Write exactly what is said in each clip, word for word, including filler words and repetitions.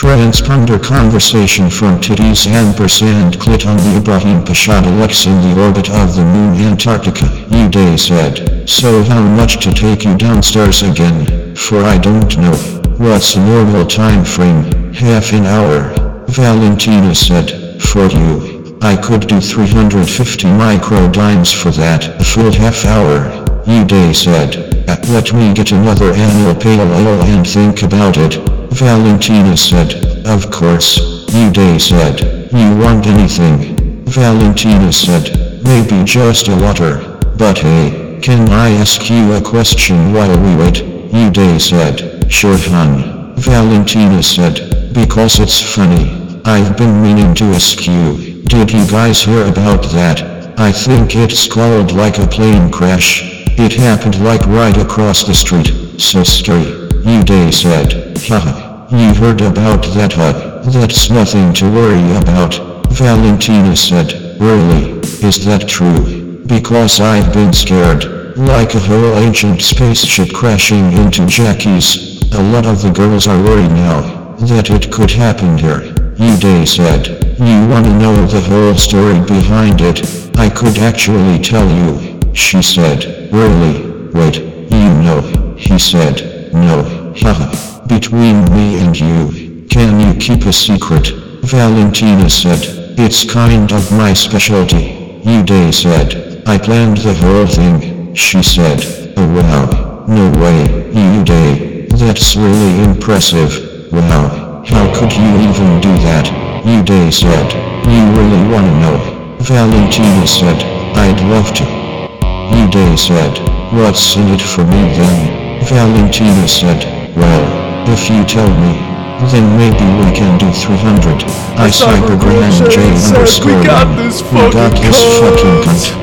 Transponder conversation from titties ampersand clit on the Ibrahim Pasha Deluxe in the orbit of the moon Antarctica. Uday said, so how much to take you downstairs again? For I don't know. What's a normal time frame? Half an hour. Valentina said, for you, I could do three hundred fifty microdimes for that. A full half hour. Uday said, let me get another annual pale ale and think about it. Valentina said, of course. Uday said, you want anything? Valentina said, maybe just a water. But hey, can I ask you a question while we wait? Uday said, sure hon. Valentina said, because it's funny. I've been meaning to ask you, did you guys hear about that? I think it's called like a plane crash. It happened like right across the street. So scary. Uday said, haha, you heard about that huh? That's nothing to worry about. Valentina said, really? Is that true? Because I've been scared. Like a whole ancient spaceship crashing into Jackie's. A lot of the girls are worried now that it could happen here. Uday said, you wanna know the whole story behind it? I could actually tell you. She said, really? Wait, you know? He said, no, haha. Between me and you, can you keep a secret? Valentina said, it's kind of my specialty. Uday said, I planned the whole thing. She said, oh wow, no way, Uday, that's really impressive. Wow, how could you even do that? Uday said, you really wanna know? Valentina said, I'd love to. Uday said, what's in it for me then? Valentina said, well, if you tell me, then maybe we can do three hundred. I cybergram J underscore we got this fucking we got this fucking cunt.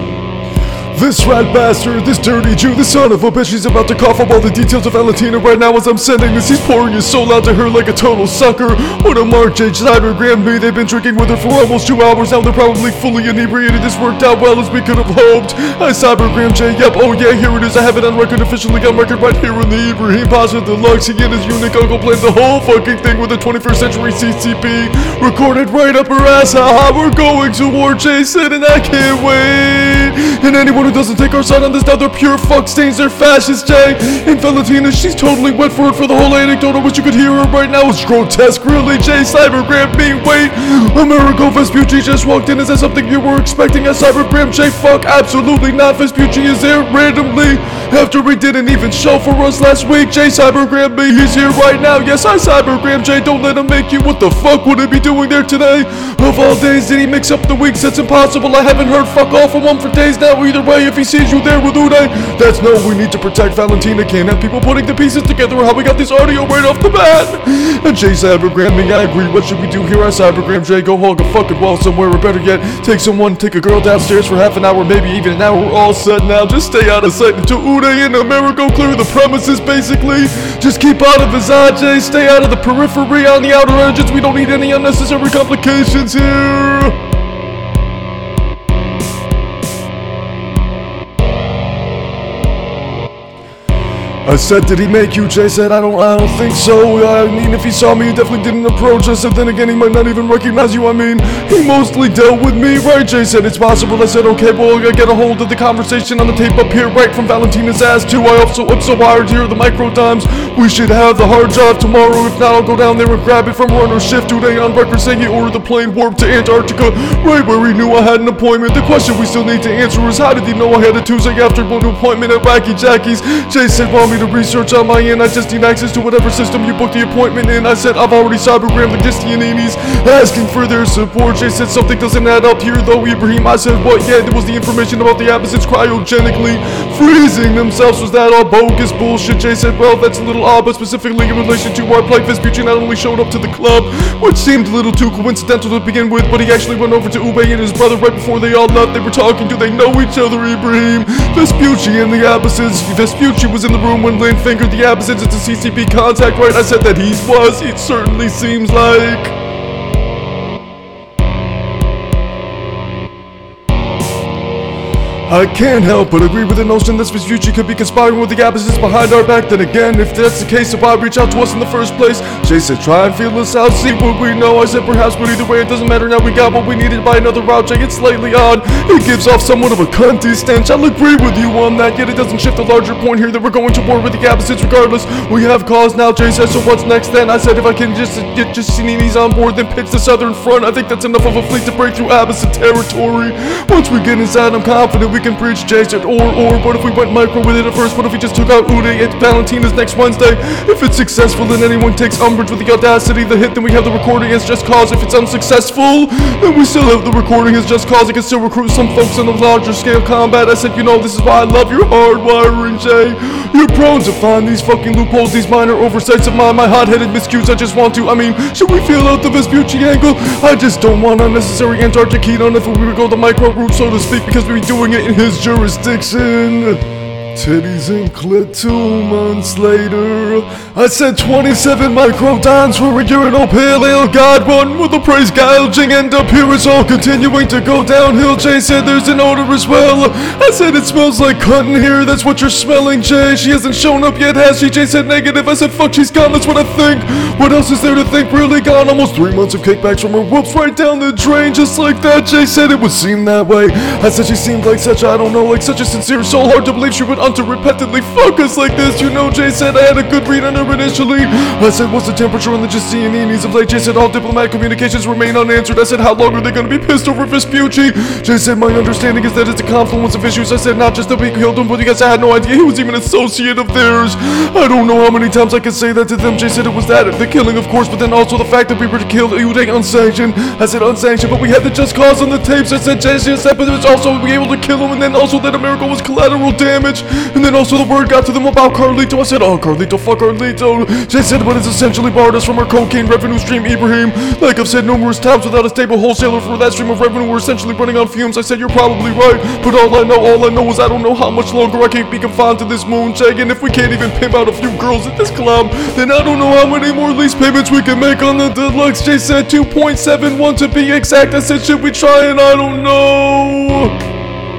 This rat bastard, this dirty Jew, this son of a bitch, he's about to cough up all the details of Valentina right now as I'm sending this. He's pouring his soul out to her like a total sucker. What a Mark J. cybergrammed me. They've been drinking with her for almost two hours now. They're probably fully inebriated. This worked out well as we could have hoped. I cybergram J. Yep, oh yeah, here it is. I have it on record, officially on record right here in the Ibrahim Pasha Deluxe. He and his eunuch uncle played the whole fucking thing with a twenty-first century C C P. Recorded right up her ass. Haha, we're going to war, Jason, and I can't wait. And anyone who doesn't take our side on this now, they're pure fuck stains, they're fascist, Jay. And Valentina, she's totally wet for it for the whole anecdote. I wish you could hear her right now. It's grotesque, really, Jay. Cybergram me, wait. Amerigo Vespucci just walked in. Is that something you were expecting? A Cybergram Jay? Fuck, absolutely not. Vespucci is there randomly after he didn't even show for us last week. Jay Cybergram me, he's here right now. Yes, I Cybergram Jay. Don't let him make you. What the fuck would he be doing there today? Of all days, did he mix up the weeks? That's impossible. I haven't heard fuck all from him for days now. Either way, if he sees you there with Uday, that's no, we need to protect Valentina. Can't have people putting the pieces together. How we got this audio right off the bat. And Jay Cybergram me, I agree. What should we do here? I Cybergram Jay. Go hog a fucking wall somewhere, or better yet, take someone, take a girl downstairs for half an hour, maybe even an hour. We're all set now. Just stay out of sight until Uday and Amerigo clear the premises, basically. Just keep out of his eye, Jay. Stay out of the periphery on the outer edges. We don't need any unnecessary complications here. I said, did he make you? Jay said, I don't, I don't think so. I mean, if he saw me, he definitely didn't approach us. And then again, he might not even recognize you. I mean, he mostly dealt with me, right? Jay said, it's possible. I said, okay, well, I get a hold of the conversation on the tape up here, right from Valentina's ass, too. I also, I'm so wired here, the micro times. We should have the hard drive tomorrow. If not, I'll go down there and grab it from her on her shift today on record saying he ordered the plane warp to Antarctica, right where he knew I had an appointment. The question we still need to answer is, how did he know I had a Tuesday afternoon appointment at Wacky Jackie's? Jay said, well, me to research on my end. I just need access to whatever system you booked the appointment in. I said I've already cybergrammed the Gistianinis, asking for their support. Jay said something doesn't add up here though, Ibrahim. I said what? Yeah, there was the information about the opposites cryogenically freezing themselves. Was that all bogus bullshit? Jay said, well, that's a little odd, but specifically in relation to our plight, Vespucci not only showed up to the club, which seemed a little too coincidental to begin with, but he actually went over to Uday and his brother right before they all left. They were talking. Do they know each other, Ibrahim? Vespucci and the opposites. Vespucci was in the room when Lynn fingered the opposites. It's a C C P contact, right? I said that he was. It certainly seems like. I can't help but agree with the notion that Vespucci could be conspiring with the Abbasses behind our back. Then again, if that's the case, then why reach out to us in the first place? Jay said, try and feel us out, see what we know. I said, perhaps, but either way, it doesn't matter now. We got what we needed by another route. Jay, it's slightly odd. It gives off somewhat of a cunty stench. I'll agree with you on that, yet it doesn't shift the larger point here that we're going to war with the Abbasses regardless. We have cause now, Jay said, so what's next then? I said, if I can just get Justiniani's on board, then pitch the southern front. I think that's enough of a fleet to break through Abbasid territory. Once we get inside, I'm confident we can breach. Jay said, or, or, what if we went micro with it at first? What if we just took out Uday at Valentina's next Wednesday? If it's successful, then anyone takes umbrage with the audacity of the hit, then we have the recording as just cause. If it's unsuccessful, then we still have the recording as just cause. I can still recruit some folks in a larger scale combat. I said, you know, this is why I love your hardwiring, Jay. You're prone to find these fucking loopholes, these minor oversights of mine, my hot-headed miscues. I just want to, I mean, should we feel out the Vespucci angle? I just don't want unnecessary Antarctic heat on if we would go the micro route, so to speak, because we'd be doing it in his jurisdiction. Titties and clit two months later. I said twenty-seven microdons for a urinal pale ale. God run with the praise gouging, and up here it's all continuing to go downhill. Jay said there's an odor as well. I said it smells like cunt in here. That's what you're smelling, Jay. She hasn't shown up yet, has she? Jay said negative. I said fuck, she's gone. That's what I think. What else is there to think? Really gone. Almost three months of kickbacks from her whoops right down the drain, just like that. Jay said it would seem that way. I said she seemed like such, I don't know, like such a sincere soul. Hard to believe she would to repeatedly fuck us like this. You know, Jay said I had a good read on her initially. I said, what's the temperature on the Justinianis of late? Jay said all diplomatic communications remain unanswered. I said, how long are they going to be pissed over Vespucci? Jay said, my understanding is that it's a confluence of issues. I said, not just that we killed him, but because I had no idea he was even an associate of theirs. I don't know how many times I can say that to them. Jay said it was that, the killing of course, but then also the fact that we were killed Uday unsanctioned. I said unsanctioned, but we had the just cause on the tapes. I said, Jay said, but it was also we were able to kill him, and then also that America was collateral damage. And then also the word got to them about Carlito. I said, oh, Carlito, fuck Carlito. Jay said, but it's essentially barred us from our cocaine revenue stream, Ibrahim. Like I've said numerous times, without a stable wholesaler for that stream of revenue, we're essentially running on fumes. I said, you're probably right, but all I know, all I know is I don't know how much longer I can't be confined to this moon, Jay. And if we can't even pimp out a few girls at this club, then I don't know how many more lease payments we can make on the deluxe. Jay said two point seven one to be exact. I said, should we try? And I don't know.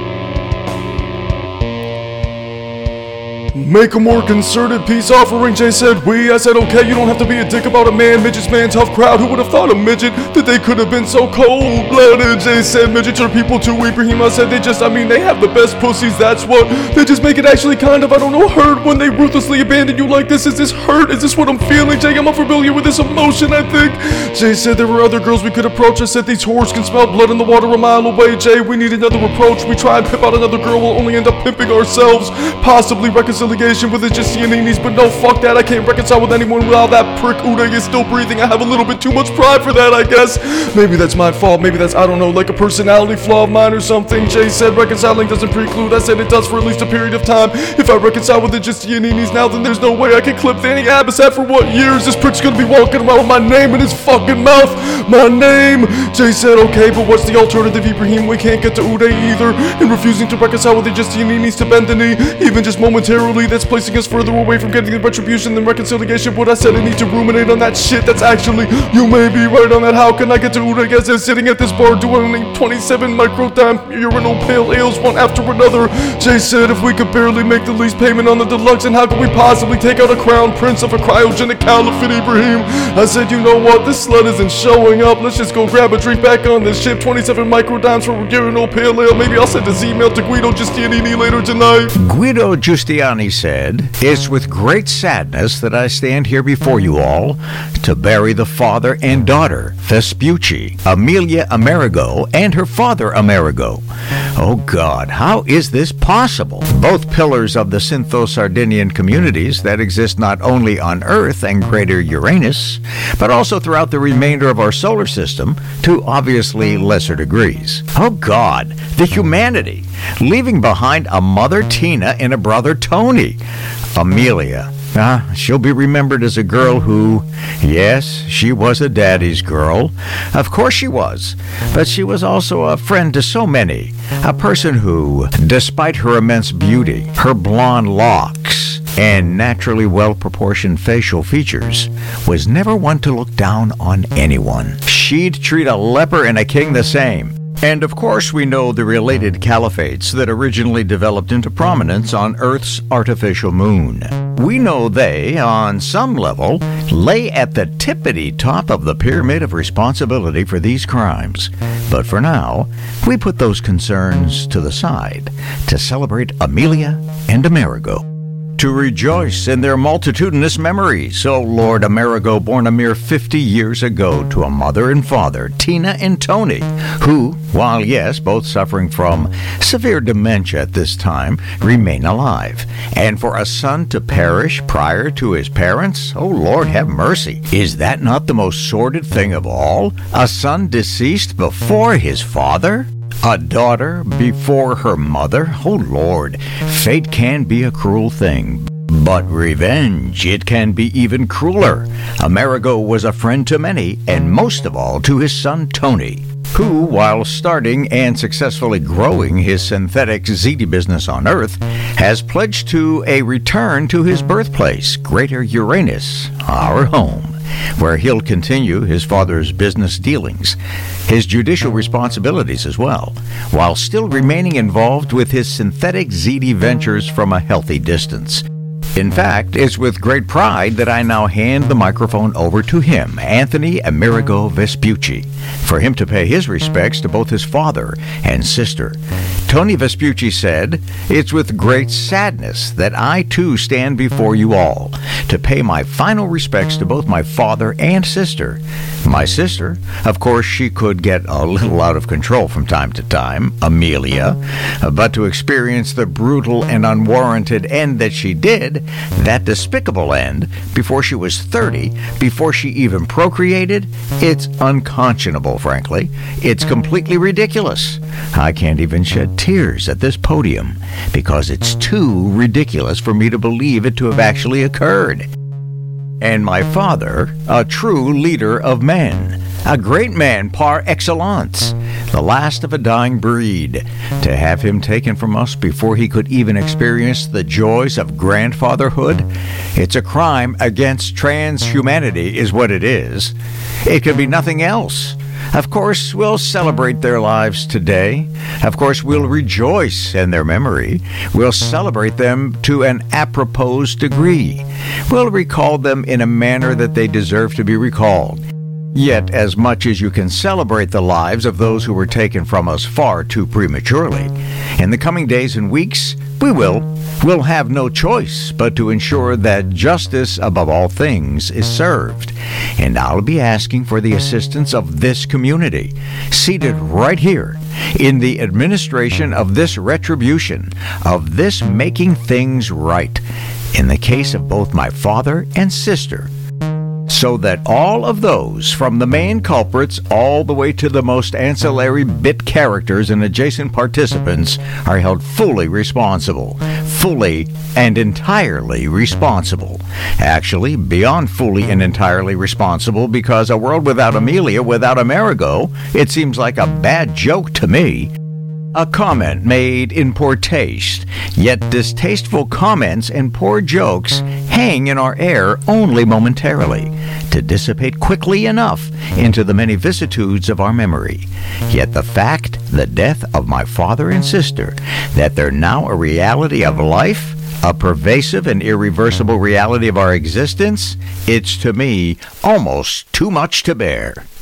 Make a more concerted peace offering, Jay said we. I said, okay, you don't have to be a dick about a man. Midget's man, tough crowd. Who would have thought a midget that they could have been so cold-blooded? Jay said, midgets are people too, Ibrahim. I said, they just, I mean, they have the best pussies, that's what. They just make it actually kind of, I don't know, hurt when they ruthlessly abandon you like this. Is this hurt? Is this what I'm feeling, Jay? I'm unfamiliar with this emotion, I think. Jay said there were other girls we could approach. I said, these whores can smell blood in the water a mile away, Jay. We need another approach. We try and pimp out another girl, we'll only end up pimping ourselves. Possibly reconciliation with the Justinianis, but no, fuck that. I can't reconcile with anyone while that prick Uday is still breathing. I have a little bit too much pride for that, I guess. Maybe that's my fault. Maybe that's, I don't know, like a personality flaw of mine or something. Jay said reconciling doesn't preclude. I said it does for at least a period of time. If I reconcile with the Justinianis now, then there's no way I can clip Danny Abbasad for what years? This prick's gonna be walking around with my name in his fucking mouth. My name. Jay said, okay, but what's the alternative, Ibrahim? We can't get to Uday either. And refusing to reconcile with the Justinianis to bend the knee, even just momentarily, that's placing us further away from getting the retribution than reconciliation. But I said I need to ruminate on that shit. That's actually, you may be right on that. How can I get to Uday as I'm sitting at this bar doing twenty-seven microdime urinal pale ales one after another? Jay said if we could barely make the lease payment on the deluxe, and how could we possibly take out a crown prince of a cryogenic caliphate, Ibrahim? I said, you know what, this slut isn't showing up. Let's just go grab a drink back on this ship. twenty-seven microdimes for urinal pale ale. Maybe I'll send this email to Guido Giustiani later tonight. Guido Giustiani said, it's with great sadness that I stand here before you all to bury the father and daughter, Vespucci, Amelia Amerigo, and her father, Amerigo. Oh God, how is this possible? Both pillars of the Syntho-Sardinian communities that exist not only on Earth and greater Uranus, but also throughout the remainder of our solar system to obviously lesser degrees. Oh God, the humanity, leaving behind a mother Tina and a brother Tony. Amelia, ah, she'll be remembered as a girl who, yes, she was a daddy's girl. Of course she was. But she was also a friend to so many. A person who, despite her immense beauty, her blonde locks, and naturally well-proportioned facial features, was never one to look down on anyone. She'd treat a leper and a king the same. And of course, we know the related caliphates that originally developed into prominence on Earth's artificial moon. We know they, on some level, lay at the tippity top of the pyramid of responsibility for these crimes. But for now, we put those concerns to the side to celebrate Amelia and Amerigo, to rejoice in their multitudinous memories. O Lord Amerigo, born a mere fifty years ago to a mother and father, Tina and Tony, who, while yes, both suffering from severe dementia at this time, remain alive. And for a son to perish prior to his parents, O Lord, have mercy. Is that not the most sordid thing of all? A son deceased before his father? A daughter before her mother? Oh Lord, fate can be a cruel thing. But revenge, it can be even crueler. Amerigo was a friend to many, and most of all to his son Tony, who, while starting and successfully growing his synthetic ziti business on Earth, has pledged to a return to his birthplace, Greater Uranus, our home, where he'll continue his father's business dealings, his judicial responsibilities as well, while still remaining involved with his synthetic ziti ventures from a healthy distance. In fact, it's with great pride that I now hand the microphone over to him, Anthony Amerigo Vespucci, for him to pay his respects to both his father and sister. Tony Vespucci said, "It's with great sadness that I too stand before you all to pay my final respects to both my father and sister. My sister, of course, she could get a little out of control from time to time, Amelia, but to experience the brutal and unwarranted end that she did, that despicable end, before she was thirty, before she even procreated, it's unconscionable, frankly. It's completely ridiculous. I can't even shed tears at this podium because it's too ridiculous for me to believe it to have actually occurred. And my father, a true leader of men, a great man par excellence, the last of a dying breed, to have him taken from us before he could even experience the joys of grandfatherhood, it's a crime against transhumanity is what it is. It could be nothing else. Of course, we'll celebrate their lives today. Of course, we'll rejoice in their memory. We'll celebrate them to an apropos degree. We'll recall them in a manner that they deserve to be recalled. Yet, as much as you can celebrate the lives of those who were taken from us far too prematurely, in the coming days and weeks, we will. We'll have no choice but to ensure that justice above all things is served. And I'll be asking for the assistance of this community, seated right here in the administration of this retribution, of this making things right, in the case of both my father and sister, so that all of those, from the main culprits all the way to the most ancillary bit characters and adjacent participants, are held fully responsible. Fully and entirely responsible. Actually, beyond fully and entirely responsible, because a world without Amelia, without Amerigo, it seems like a bad joke to me. A comment made in poor taste, yet distasteful comments and poor jokes hang in our air only momentarily, to dissipate quickly enough into the many vicissitudes of our memory. Yet the fact, the death of my father and sister, that they're now a reality of life, a pervasive and irreversible reality of our existence, it's to me almost too much to bear.